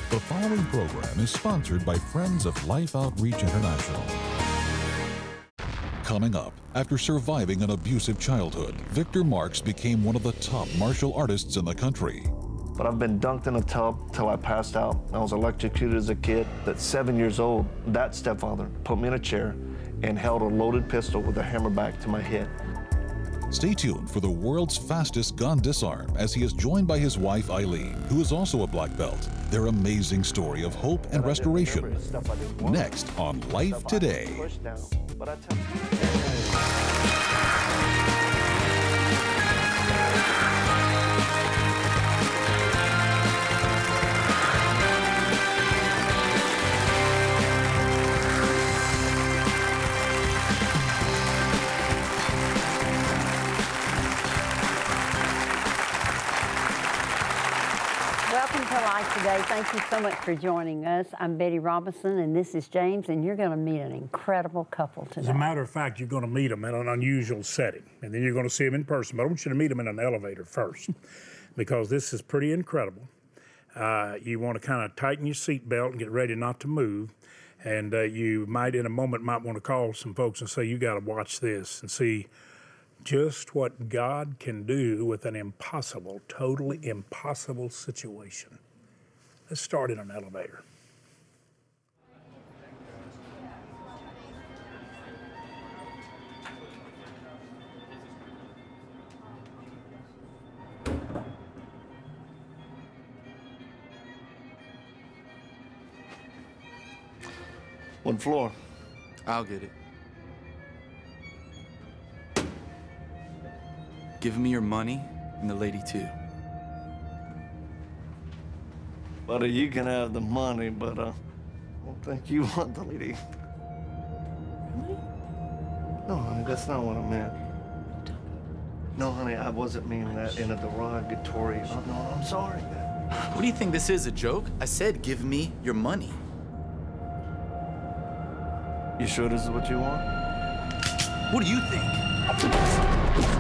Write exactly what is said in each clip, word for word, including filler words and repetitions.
The following program is sponsored by Friends of Life Outreach International. Coming up, after surviving an abusive childhood, Victor Marks became one of the top martial artists in the country. But I've been dunked in a tub till I passed out. I was electrocuted as a kid. At seven years old, that stepfather put me in a chair and held a loaded pistol with a hammerback to my head. Stay tuned for the world's fastest gun disarm as he is joined by his wife Eileen, who is also a black belt. Their amazing story of hope and restoration. Next on Life Today. Welcome to Life Today. Thank you so much for joining us. I'm Betty Robinson, and this is James, and you're going to meet an incredible couple today. As a matter of fact, you're going to meet them in an unusual setting, and then you're going to see them in person. But I want you to meet them in an elevator first, because this is pretty incredible. Uh, you want to kind of tighten your seatbelt and get ready not to move, and uh, you might, in a moment, might want to call some folks and say, you got to watch this and see just what God can do with an impossible, totally impossible situation. Let's start in an elevator. What floor? I'll get it. Give me your money and the lady too. Buddy, you can have the money, but uh, I don't think you want the lady. Really? No, honey, that's not what I meant. No, honey, I wasn't meaning that in a derogatory. Oh, no, I'm sorry. What do you think this is, a joke? I said give me your money. You sure this is what you want? What do you think?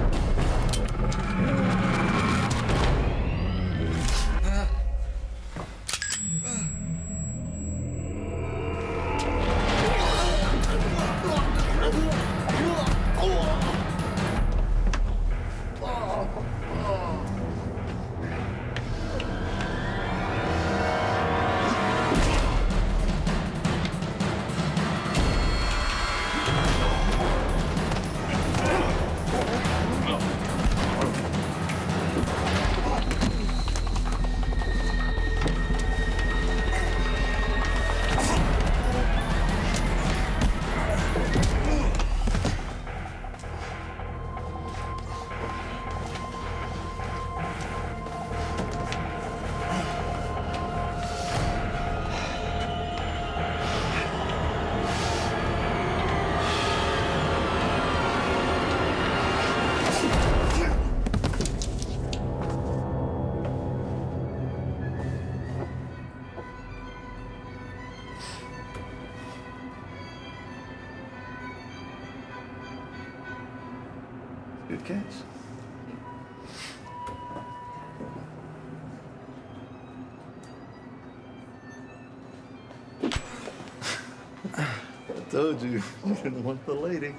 Good catch. I told you, you didn't want the lady.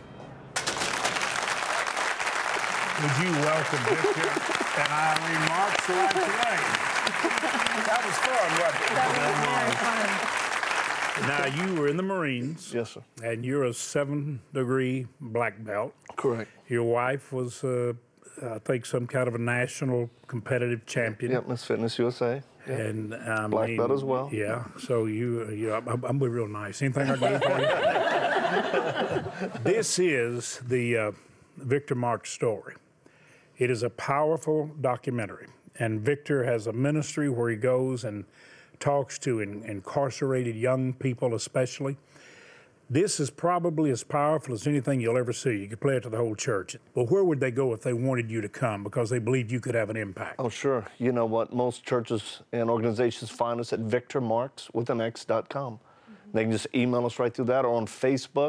Would you welcome Victor and Eileen Marks to Life Today? That was fun, wasn't it? That was very fun. Now, you were in the Marines. Yes, sir. And you're a seven-degree black belt. Correct. Your wife was, uh, I think, some kind of a national competitive champion. Yep, Miss Fitness U S A. Yep. And I Black mean, belt as well. Yeah. So you, you I'm, I'm real nice. Anything I can do for you? This is the uh, Victor Marks story. It is a powerful documentary, and Victor has a ministry where he goes and talks to in, incarcerated young people, especially. This is probably as powerful as anything you'll ever see. You could play it to the whole church. Well, where would they go if they wanted you to come because they believed you could have an impact? Oh, sure. You know what? Most churches and organizations find us at victor marks with an X dot com. Mm-hmm. They can just email us right through that, or on Facebook,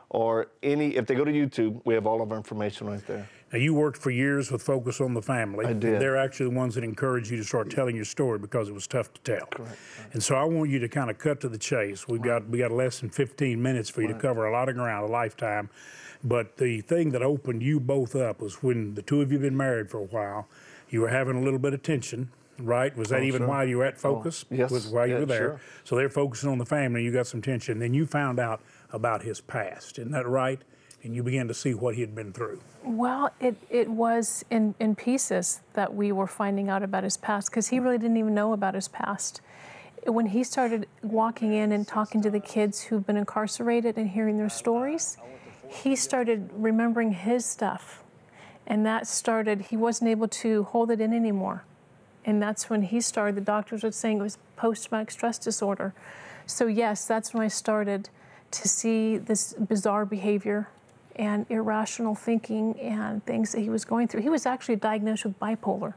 or any, if they go to YouTube, we have all of our information right there. Now, you worked for years with Focus on the Family. I did. They're actually the ones that encouraged you to start telling your story because it was tough to tell. Correct. Right. And so I want you to kind of cut to the chase. We've Right. got we got less than fifteen minutes for you Right. to cover a lot of ground, a lifetime. But the thing that opened you both up was when the two of you had been married for a while, you were having a little bit of tension, right? Was that Oh, even sure. while you were at Focus? Oh, yes. Was while you Yeah, were there. sure. So they're focusing on the family, you got some tension. Then you found out about his past, isn't that right? And you began to see what he had been through. Well, it, it was in, in pieces that we were finding out about his past, because he really didn't even know about his past. When he started walking in and talking to the kids who've been incarcerated and hearing their stories, he started remembering his stuff. And that started, he wasn't able to hold it in anymore. And that's when he started, the doctors were saying it was post-traumatic stress disorder. So yes, that's when I started to see this bizarre behavior and irrational thinking and things that he was going through. He was actually diagnosed with bipolar.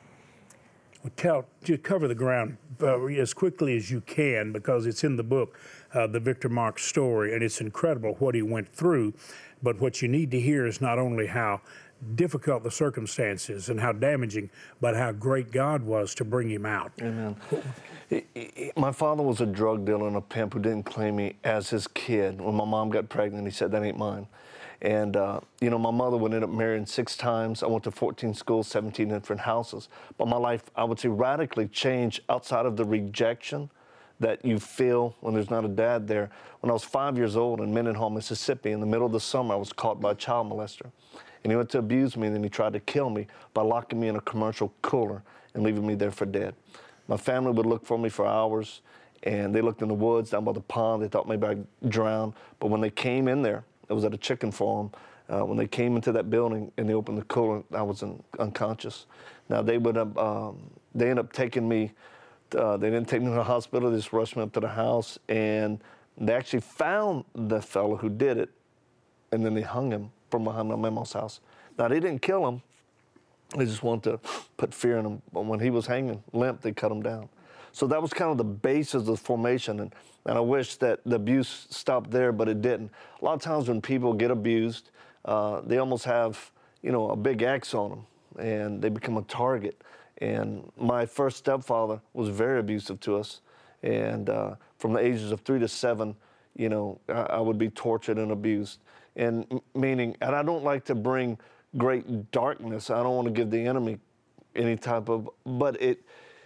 Well, tell, just cover the ground uh, as quickly as you can, because it's in the book, uh, the Victor Marx story, and it's incredible what he went through. But what you need to hear is not only how difficult the circumstances and how damaging, but how great God was to bring him out. Amen. He- he- My father was a drug dealer and a pimp who didn't claim me as his kid. When my mom got pregnant, he said, that ain't mine. And, uh, you know, my mother would end up marrying six times. I went to fourteen schools, seventeen different houses. But my life, I would say, radically changed outside of the rejection that you feel when there's not a dad there. When I was five years old in Mendenhall, Mississippi, in the middle of the summer, I was caught by a child molester. And he went to abuse me, and then he tried to kill me by locking me in a commercial cooler and leaving me there for dead. My family would look for me for hours, and they looked in the woods down by the pond. They thought maybe I'd drown. But when they came in there, it was at a chicken farm. Uh, when they came into that building and they opened the cooler, I was in, unconscious. Now, they would have, um, they ended up taking me, uh, they didn't take me to the hospital, they just rushed me up to the house, and they actually found the fellow who did it, and then they hung him from behind my mama's house. Now, they didn't kill him, they just wanted to put fear in him. But when he was hanging limp, they cut him down. So that was kind of the basis of the formation, and, and I wish that the abuse stopped there, but it didn't. A lot of times when people get abused, uh, they almost have, you know, a big X on them, and they become a target. And my first stepfather was very abusive to us, and uh, from the ages of three to seven, you know, I, I would be tortured and abused. And m- meaning, and I don't like to bring great darkness. I don't want to give the enemy any type of, but it,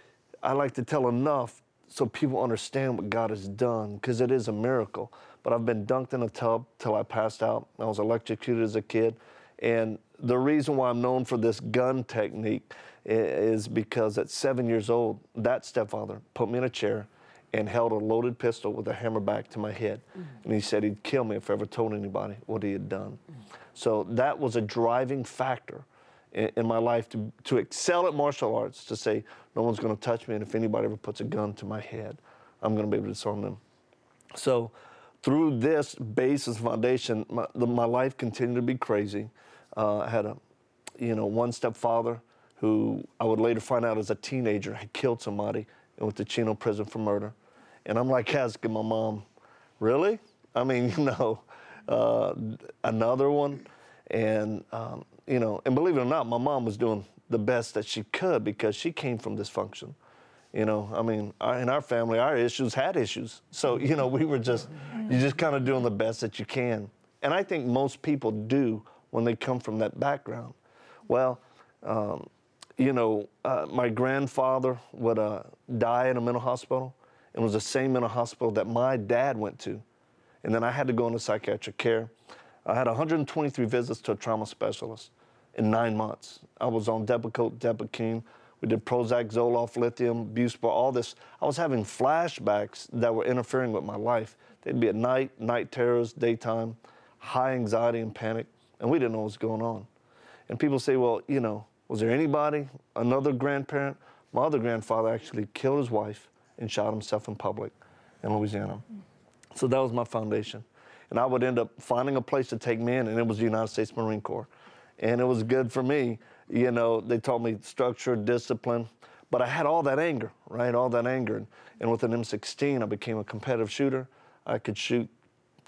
I like to tell enough so people understand what God has done, because it is a miracle. But I've been dunked in a tub till I passed out. I was electrocuted as a kid. And the reason why I'm known for this gun technique i- is because at seven years old, that stepfather put me in a chair and held a loaded pistol with a hammer back to my head. Mm-hmm. And he said he'd kill me if I ever told anybody what he had done. Mm-hmm. So that was a driving factor in, in my life to, to excel at martial arts, to say, no one's gonna touch me, and if anybody ever puts a gun to my head, I'm gonna be able to disarm them. So through this basis foundation, my, the, my life continued to be crazy. Uh, I had a, you know, one stepfather who I would later find out as a teenager had killed somebody and went to Chino prison for murder. And I'm like asking my mom, really? I mean, you know, uh, another one. And, um, you know, and believe it or not, my mom was doing the best that she could because she came from dysfunction. You know, I mean, our, in our family, our issues had issues. So, you know, we were just, you're just kind of doing the best that you can. And I think most people do when they come from that background. Well, um, you know, uh, my grandfather would uh, die in a mental hospital. It was the same mental hospital that my dad went to. And then I had to go into psychiatric care. I had one hundred twenty-three visits to a trauma specialist in nine months. I was on Depakote, Depakine. We did Prozac, Zoloft, lithium, Buspar, all this. I was having flashbacks that were interfering with my life. They'd be at night, night terrors, daytime, high anxiety and panic, and we didn't know what was going on. And people say, well, you know, was there anybody, another grandparent? My other grandfather actually killed his wife and shot himself in public in Louisiana. So that was my foundation. And I would end up finding a place to take me in, and it was the United States Marine Corps. And it was good for me. You know, they taught me structure, discipline, but I had all that anger, right? All that anger. And, and with an M sixteen, I became a competitive shooter. I could shoot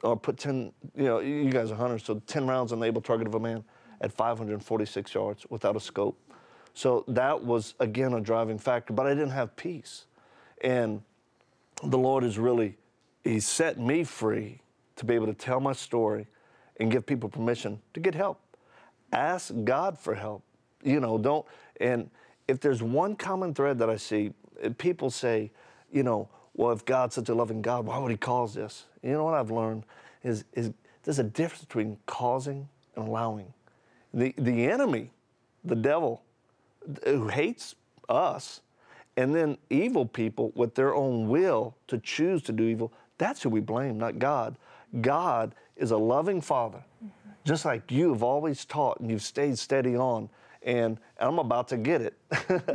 or put ten, you know, you guys are hunters, so ten rounds on the able target of a man at five hundred forty-six yards without a scope. So that was, again, a driving factor, but I didn't have peace. And the Lord is really, He set me free to be able to tell my story and give people permission to get help. Ask God for help. You know, don't, and if there's one common thread that I see, people say, you know, well, if God's such a loving God, why would He cause this? You know what I've learned is, is there's a difference between causing and allowing. The, the enemy, the devil, who hates us, and then evil people with their own will to choose to do evil, that's who we blame, not God. God is a loving Father, mm-hmm. just like you have always taught and you've stayed steady on, and I'm about to get it.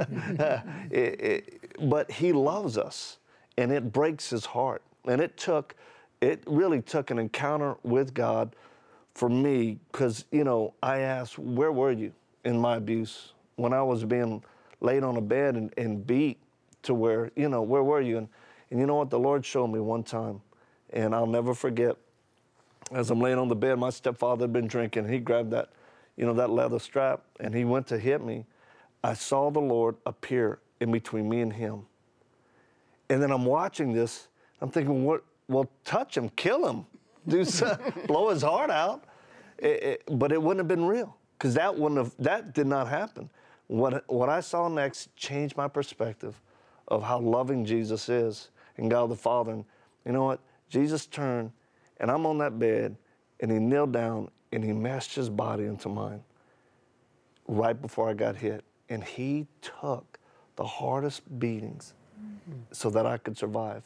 it, it but He loves us, and it breaks His heart. And it took, it really took an encounter with God for me, because, you know, I asked, where were you in my abuse? When I was being laid on a bed and, and beat to where, you know, where were you? And, and you know what? The Lord showed me one time, and I'll never forget, as I'm laying on the bed, my stepfather had been drinking. He grabbed that, you know, that leather strap, and he went to hit me. I saw the Lord appear in between me and him. And then I'm watching this. I'm thinking, what? Well, touch him, kill him, do something, blow his heart out. It, it, but it wouldn't have been real, because that wouldn't have, that did not happen. What, what I saw next changed my perspective of how loving Jesus is and God the Father. And you know what? Jesus turned, and I'm on that bed, and He kneeled down, and He meshed His body into mine right before I got hit. And He took the hardest beatings mm-hmm. so that I could survive.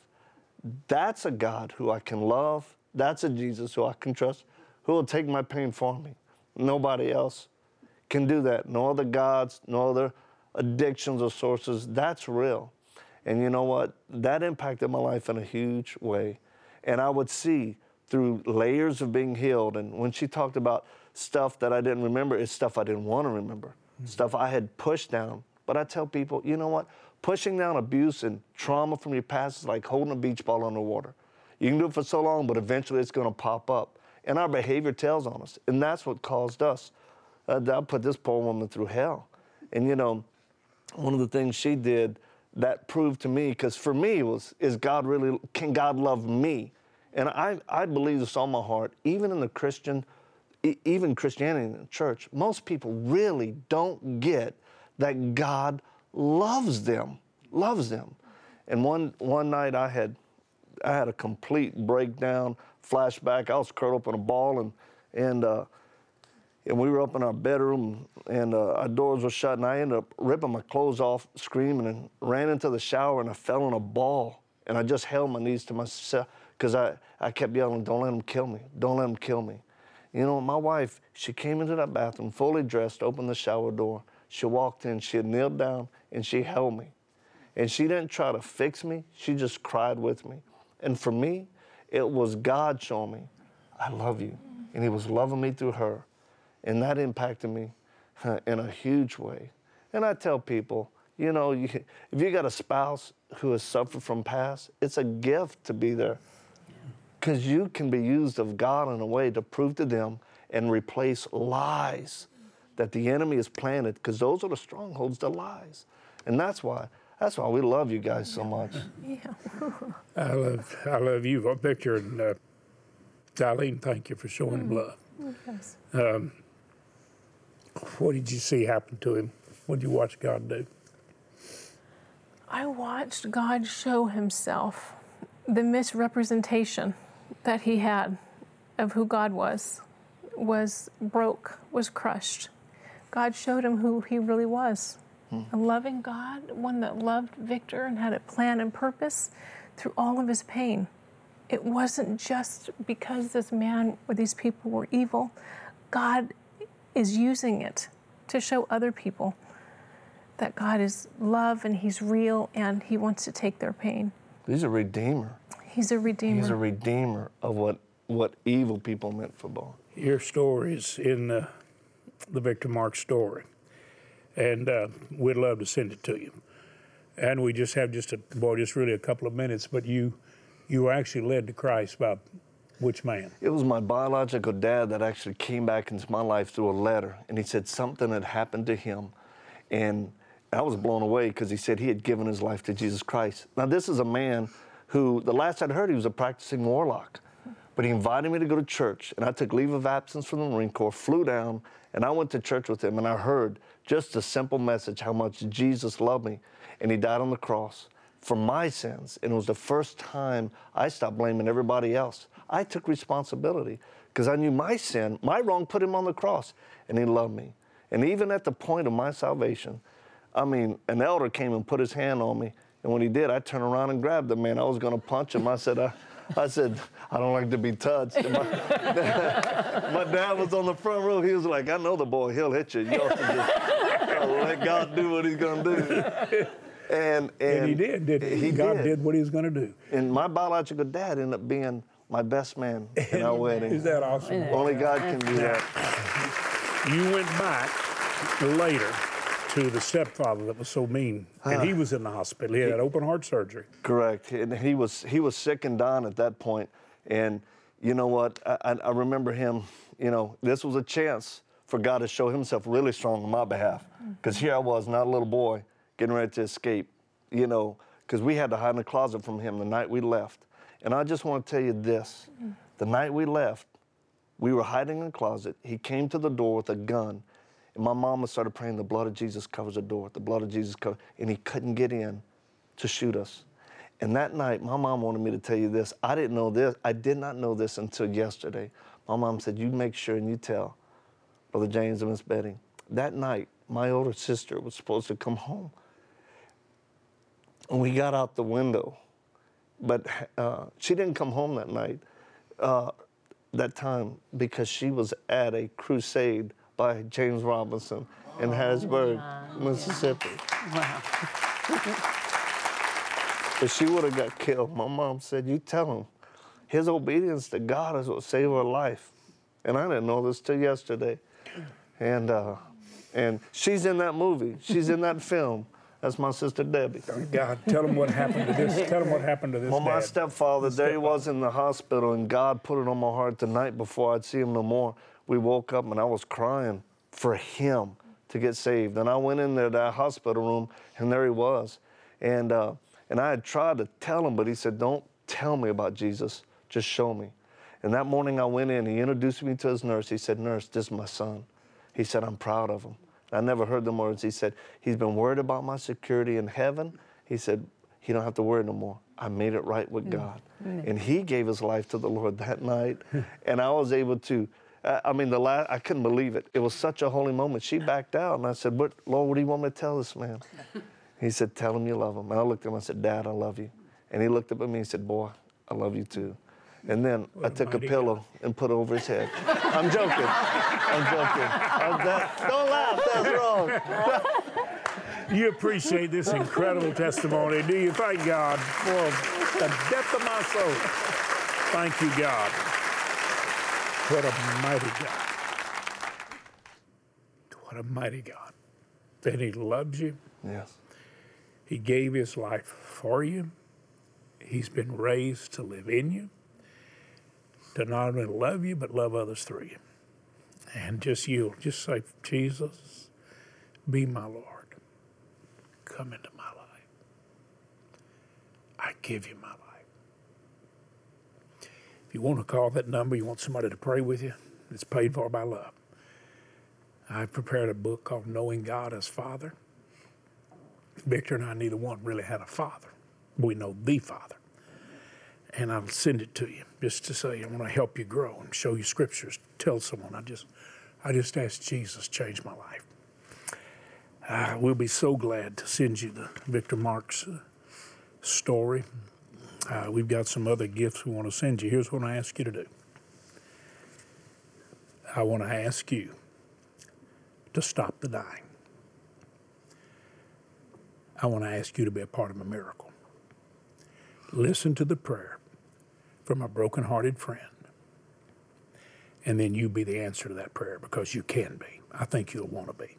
That's a God who I can love. That's a Jesus who I can trust, who will take my pain for me. Nobody else can do that. No other gods, no other addictions or sources. That's real. And you know what? That impacted my life in a huge way. And I would see through layers of being healed. And when she talked about stuff that I didn't remember, it's stuff I didn't want to remember, mm-hmm. stuff I had pushed down. But I tell people, you know what? Pushing down abuse and trauma from your past is like holding a beach ball underwater. You can do it for so long, but eventually it's going to pop up. And our behavior tells on us. And that's what caused us. Uh, I put this poor woman through hell. And, you know, one of the things she did that proved to me, because for me it was, is God really, can God love me? And I, I believe this on my heart, even in the Christian, even Christianity in the church, most people really don't get that God loves them, loves them. And one, one night I had, I had a complete breakdown, flashback. I was curled up in a ball, and, and, uh, and we were up in our bedroom, and uh, our doors were shut, and I ended up ripping my clothes off, screaming, and ran into the shower, and I fell in a ball. And I just held my knees to myself, because I, I kept yelling, don't let him kill me. Don't let him kill me. You know, my wife, she came into that bathroom fully dressed, opened the shower door. She walked in, she had kneeled down, and she held me. And she didn't try to fix me. She just cried with me. And for me, it was God showing me, I love you. And He was loving me through her. And that impacted me uh, in a huge way. And I tell people, you know, you, if you got a spouse who has suffered from past, it's a gift to be there. Because you can be used of God in a way to prove to them and replace lies that the enemy has planted, because those are the strongholds, the lies. And that's why, that's why we love you guys so much. Yeah. I love, I love you, Victor, and uh, Darlene, thank you for showing him love. Yes. Um, what did you see happen to him? What did you watch God do? I watched God show Himself, the misrepresentation that he had of who God was, was broke, was crushed. God showed him who He really was. Hmm. A loving God, one that loved Victor and had a plan and purpose through all of his pain. It wasn't just because this man or these people were evil. God is using it to show other people that God is love and He's real and He wants to take their pain. He's a redeemer. He's a redeemer. He's a redeemer of what, what evil people meant for bad. Your story's in the, the Victor Mark story, and uh, we'd love to send it to you. And we just have just a, boy, just really a couple of minutes, but you, you were actually led to Christ by Which man? It was my biological dad that actually came back into my life through a letter, and he said something had happened to him, and I was blown away because he said he had given his life to Jesus Christ. Now, this is a man who, the last I'd heard, he was a practicing warlock, but he invited me to go to church, and I took leave of absence from the Marine Corps, flew down, and I went to church with him, and I heard just a simple message, how much Jesus loved me, and he died on the cross for my sins, and it was the first time I stopped blaming everybody else. I took responsibility because I knew my sin, my wrong put him on the cross, and he loved me. And even at the point of my salvation, I mean, an elder came and put his hand on me, and when he did, I turned around and grabbed the man. I was going to punch him. I said, I, I said, I don't like to be touched. And my, my dad was on the front row. He was like, I know the boy, he'll hit you. You have to just uh, let God do what he's going to do. And, and, and he did, didn't he? He God did. did what he was going to do. And my biological dad ended up being my best man in our wedding. Is that awesome? Only God can do that. You went back later to the stepfather that was so mean, and he was in the hospital. He had open heart surgery. Correct, and he was he was sick and dying at that point. And you know what? I, I remember him. You know, this was a chance for God to show Himself really strong on my behalf, because here I was, not a little boy, getting ready to escape. You know, because we had to hide in the closet from him the night we left. And I just want to tell you this: the night we left, we were hiding in the closet. He came to the door with a gun. And my mama started praying, the blood of Jesus covers the door, the blood of Jesus covers, and he couldn't get in to shoot us. And that night, my mom wanted me to tell you this. I didn't know this. I did not know this until yesterday. My mom said, you make sure and you tell Brother James and Miss Betty. That night, my older sister was supposed to come home. And we got out the window. But uh, she didn't come home that night, uh, that time, because she was at a crusade by James Robinson in oh, Harrisburg, wow. Mississippi. Wow. But she would have got killed. My mom said, you tell him, his obedience to God is what saved her life. And I didn't know this till yesterday. And uh, and she's in that movie. She's in that film. That's my sister Debbie. God, tell them what happened to this. Tell them what happened to this. Well, my dad. stepfather, the there he was in the hospital, and God put it on my heart the night before I'd see him no more. We woke up and I was crying for him to get saved. And I went in there to that hospital room, and there he was. And uh, and I had tried to tell him, but he said, don't tell me about Jesus, just show me. And that morning I went in, he introduced me to his nurse. He said, nurse, this is my son. He said, I'm proud of him. I never heard them words. He said, he's been worried about my security in heaven. He said, he don't have to worry no more. I made it right with God. Mm. And he gave his life to the Lord that night. And I was able to, I mean, the last, I couldn't believe it. It was such a holy moment. She backed out, and I said, what, Lord, what do you want me to tell this man? He said, tell him you love him. And I looked at him, I said, Dad, I love you. And he looked up at me and said, boy, I love you too. And then what I took a pillow God. and put it over his head. I'm joking. I'm joking. I'm that, don't laugh, that's wrong. You appreciate this incredible testimony, do you? Thank God for the depth of my soul. Thank you, God. What a mighty God. What a mighty God. That He loves you. Yes. He gave His life for you. He's been raised to live in you, to not only love you, but love others through you. And just you, just say, Jesus, be my Lord. Come into my life. I give you my life. If you want to call that number, you want somebody to pray with you, it's paid for by love. I've prepared a book called Knowing God as Father. Victor and I, neither one really had a father. We know the Father. And I'll send it to you just to say, I want to help you grow and show you scriptures. Tell someone, I just, I just asked Jesus to change my life. Uh, we'll be so glad to send you the Victor Marks uh, story. Uh, we've got some other gifts we want to send you. Here's what I ask you to do. I want to ask you to stop the dying. I want to ask you to be a part of a miracle. Listen to the prayer from a broken-hearted friend, and then you be the answer to that prayer, because you can be. I think you'll want to be.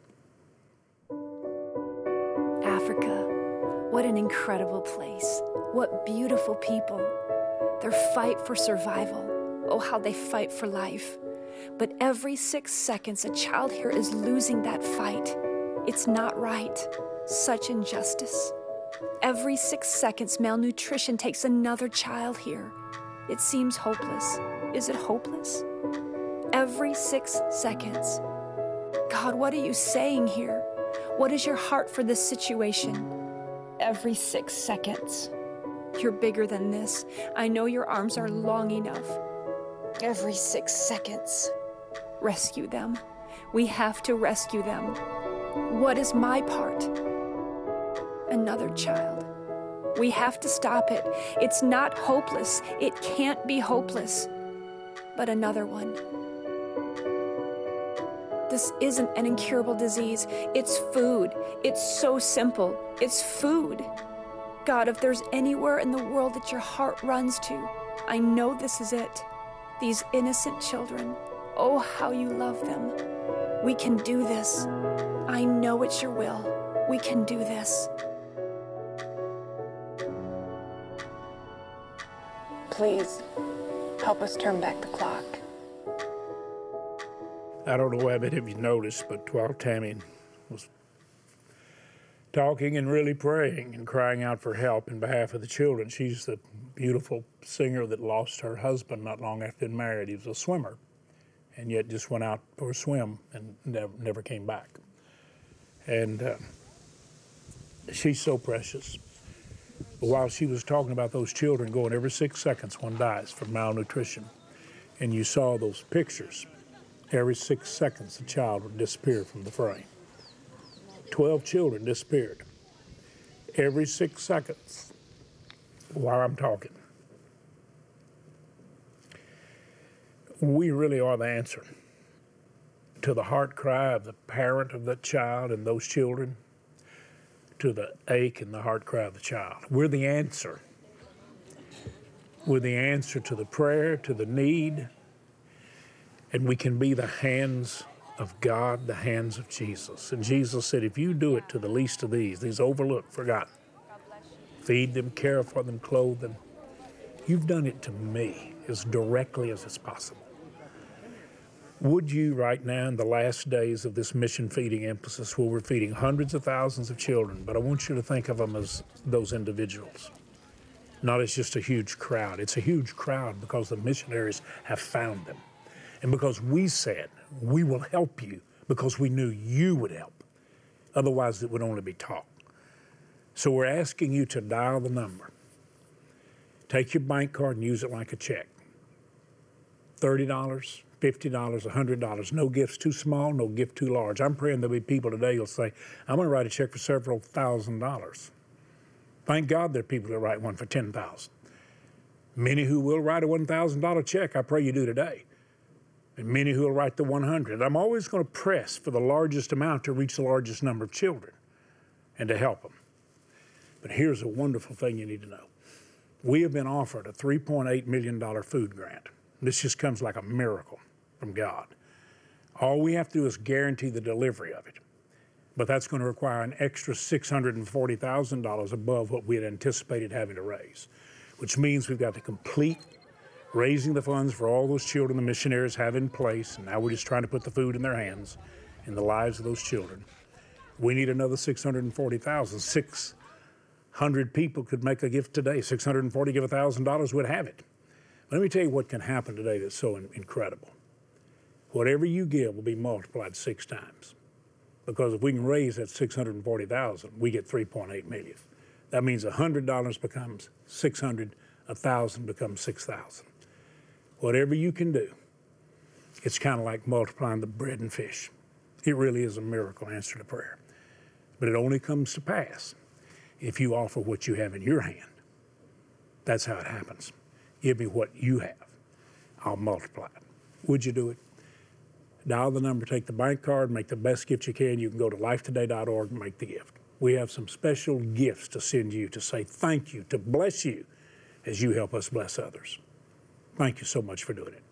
Africa, what an incredible place. What beautiful people. Their fight for survival, oh, how they fight for life. But every six seconds, a child here is losing that fight. It's not right. Such injustice. Every six seconds, malnutrition takes another child here. It seems hopeless. Is it hopeless? Every six seconds. God, what are you saying here? What is your heart for this situation? Every six seconds. You're bigger than this. I know your arms are long enough. Every six seconds. Rescue them. We have to rescue them. What is my part? Another child. We have to stop it. It's not hopeless. It can't be hopeless. But another one. This isn't an incurable disease. It's food. It's so simple. It's food. God, if there's anywhere in the world that your heart runs to, I know this is it. These innocent children. Oh, how you love them. We can do this. I know it's your will. We can do this. Please, help us turn back the clock. I don't know how many of you noticed, but while Tammy was talking and really praying and crying out for help in behalf of the children, she's the beautiful singer that lost her husband not long after being married. He was a swimmer, and yet just went out for a swim and never, never came back. And uh, she's so precious. But while she was talking about those children going every six seconds, one dies from malnutrition, and you saw those pictures, every six seconds a child would disappear from the frame. Twelve children disappeared every six seconds while I'm talking. We really are the answer to the heart cry of the parent of that child and those children, to the ache and the heart cry of the child. We're the answer. We're the answer to the prayer, to the need, and we can be the hands of God, the hands of Jesus. And Jesus said, if you do it to the least of these, these overlooked, forgotten, feed them, care for them, clothe them, you've done it to me as directly as it's possible. Would you right now, in the last days of this mission feeding emphasis, where we're feeding hundreds of thousands of children, but I want you to think of them as those individuals, not as just a huge crowd. It's a huge crowd because the missionaries have found them. And because we said, we will help you because we knew you would help. Otherwise, it would only be talk. So we're asking you to dial the number. Take your bank card and use it like a check. thirty dollars, fifty dollars, one hundred dollars. No gift's too small, no gift too large. I'm praying there'll be people today who'll say, I'm going to write a check for several thousand dollars. Thank God there are people that write one for ten thousand dollars. Many who will write a one thousand dollar check, I pray you do today. And many who will write the one hundred. I'm always going to press for the largest amount to reach the largest number of children and to help them. But here's a wonderful thing you need to know. We have been offered a three point eight million dollars food grant. This just comes like a miracle from God. All we have to do is guarantee the delivery of it. But that's going to require an extra six hundred forty thousand dollars above what we had anticipated having to raise, which means we've got to complete raising the funds for all those children the missionaries have in place, and now we're just trying to put the food in their hands, in the lives of those children. We need another six hundred forty thousand dollars. six hundred people could make a gift today. six hundred forty, give one thousand dollars, we'd have it. Let me tell you what can happen today that's so in- incredible. Whatever you give will be multiplied six times. Because if we can raise that six hundred forty thousand dollars, we get three point eight million dollars. That means one hundred dollars becomes six hundred, one thousand dollars becomes six thousand dollars. Whatever you can do, it's kind of like multiplying the bread and fish. It really is a miracle answer to prayer. But it only comes to pass if you offer what you have in your hand. That's how it happens. Give me what you have. I'll multiply it. Would you do it? Dial the number, take the bank card, make the best gift you can. You can go to life today dot org and make the gift. We have some special gifts to send you to say thank you, to bless you as you help us bless others. Thank you so much for doing it.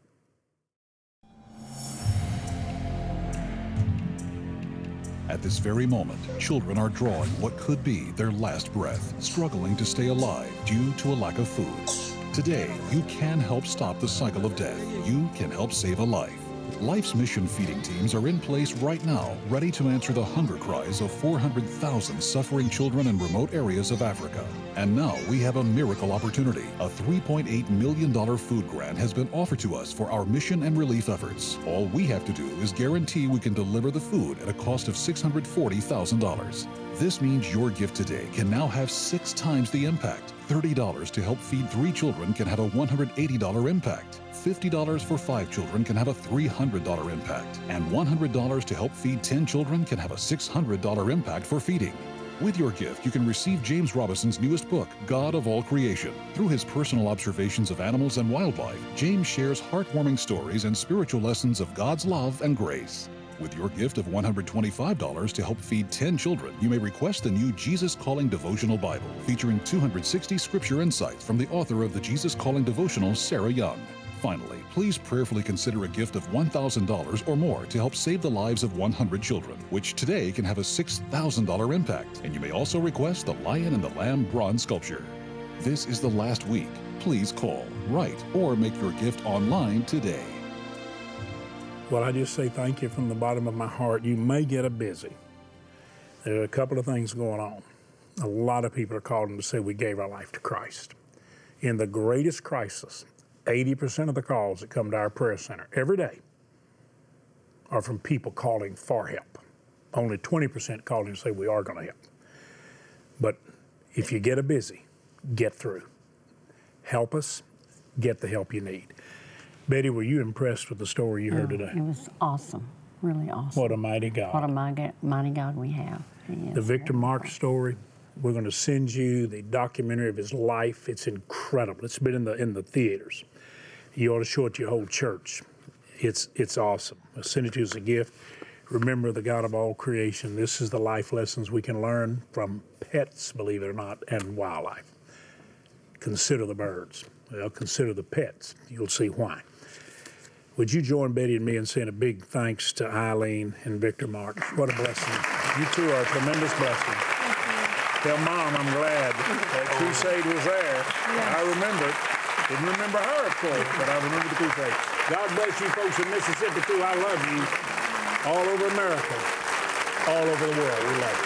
At this very moment, children are drawing what could be their last breath, struggling to stay alive due to a lack of food. Today, you can help stop the cycle of death. You can help save a life. Life's mission feeding teams are in place right now, ready to answer the hunger cries of four hundred thousand suffering children in remote areas of Africa. And now we have a miracle opportunity. A three point eight million dollars food grant has been offered to us for our mission and relief efforts. All we have to do is guarantee we can deliver the food at a cost of six hundred forty thousand dollars. This means your gift today can now have six times the impact. thirty dollars to help feed three children can have a one hundred eighty dollars impact. fifty dollars for five children can have a three hundred dollars impact. And one hundred dollars to help feed ten children can have a six hundred dollars impact for feeding. With your gift, you can receive James Robinson's newest book, God of All Creation. Through his personal observations of animals and wildlife, James shares heartwarming stories and spiritual lessons of God's love and grace. With your gift of one hundred twenty-five dollars to help feed ten children, you may request the new Jesus Calling Devotional Bible, featuring two hundred sixty scripture insights from the author of the Jesus Calling Devotional, Sarah Young. Finally, please prayerfully consider a gift of one thousand dollars or more to help save the lives of one hundred children, which today can have a six thousand dollars impact. And you may also request the Lion and the Lamb bronze sculpture. This is the last week. Please call, write, or make your gift online today. Well, I just say thank you from the bottom of my heart. You may get a busy. There are a couple of things going on. A lot of people are calling to say we gave our life to Christ. In the greatest crisis, eighty percent of the calls that come to our prayer center every day are from people calling for help. Only twenty percent call and say we are going to help. But if you get a busy, get through. Help us, get the help you need. Betty, were you impressed with the story you heard Oh, today? It was awesome, really awesome. What a mighty God. What a mighty, mighty God we have. Yes, The Victor very Marks story, we're going to send you the documentary of his life. It's incredible. It's been in the in the theaters. You ought to show it to your whole church. It's it's awesome. I'll send it to you as a gift. Remember the God of all creation. This is the life lessons we can learn from pets, believe it or not, and wildlife. Consider the birds. Well, consider the pets. You'll see why. Would you join Betty and me in saying a big thanks to Eileen and Victor Marks? What a blessing. You two are a tremendous blessing. Tell Mom I'm glad that crusade was there. Yes. I remember it. Didn't remember her, of course, but I remember the crusade. God bless you folks in Mississippi, too. I love you. All over America, all over the world, we love you.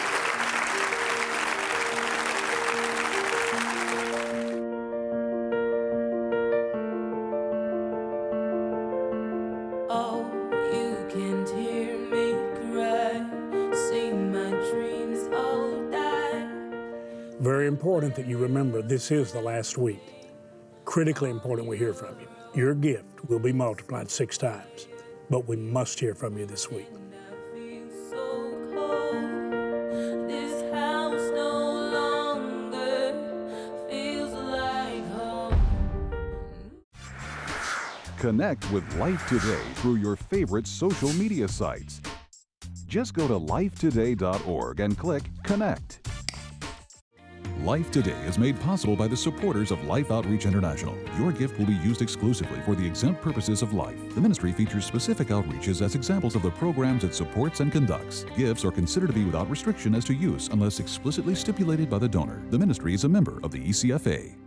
Oh, you can't hear me cry, see my dreams all die. Very important that you remember this is the last week. Critically important we hear from you. Your gift will be multiplied six times, but we must hear from you this week. I feel so cold. This house no longer feels like home. Connect with Life Today through your favorite social media sites. Just go to life today dot org and click Connect. Life Today is made possible by the supporters of Life Outreach International. Your gift will be used exclusively for the exempt purposes of life. The ministry features specific outreaches as examples of the programs it supports and conducts. Gifts are considered to be without restriction as to use unless explicitly stipulated by the donor. The ministry is a member of the E C F A.